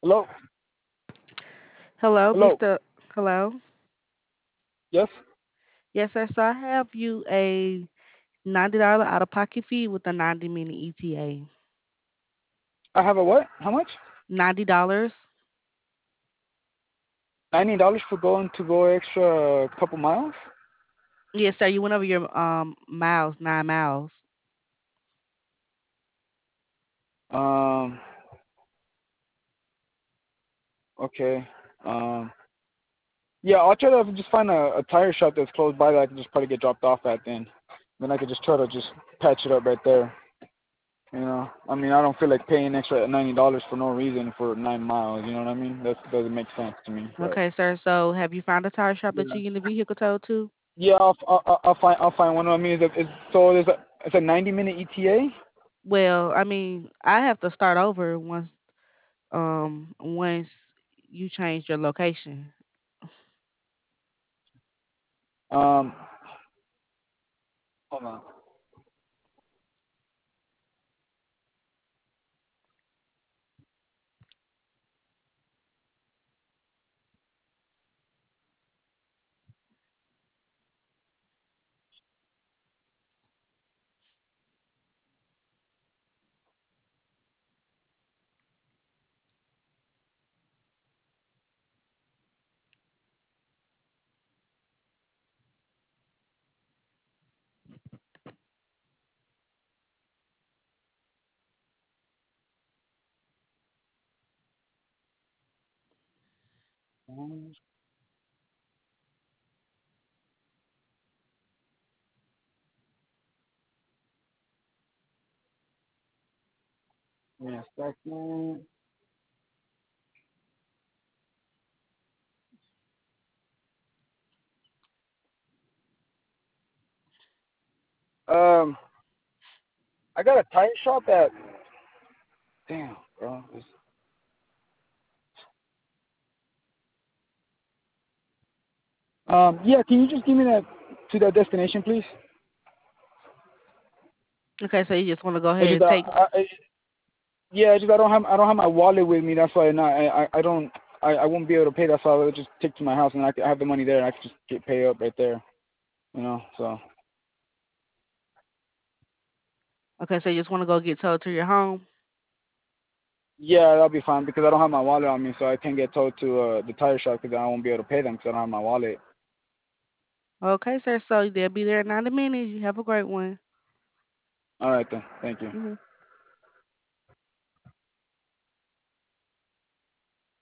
Hello? Hello, Hello? Mr. Hello. Yes? Yes, sir. So I have you a $90 out of pocket fee with a 90-minute ETA. I have a what? How much? $90. $90 for going to go extra couple miles? Yes, sir. You went over your miles, 9 miles. Um, okay. Um, yeah, I'll try to just find a tire shop that's close by that I can just probably get dropped off at then. Then I could just try to just patch it up right there. You know, I mean, I don't feel like paying extra $90 for no reason for 9 miles. You know what I mean? That doesn't make sense to me. But Okay, sir. So have you found a tire shop that yeah, you can get the vehicle towed to? yeah, I'll find one. I mean, so there's a it's a 90-minute ETA. Well, I mean, I have to start over once you change your location. Um, hold on. Yeah, second. Um, I got a tire shop at. Damn, bro. Yeah. Can you just give me that to that destination, please? Okay, so you just want to go It's ahead just and take. yeah. It's just I don't have my wallet with me. That's why I don't I won't be able to pay. That's why I'll just take to my house and I have the money there and I can just get pay up right there. You know. So Okay, so you just want to go get towed to your home. yeah, that'll be fine because I don't have my wallet on me, so I can't get towed to the tire shop because I won't be able to pay them because I don't have my wallet. Okay, sir. So they'll be there in 90 minutes. You have a great one. All right then. Thank you. Hmm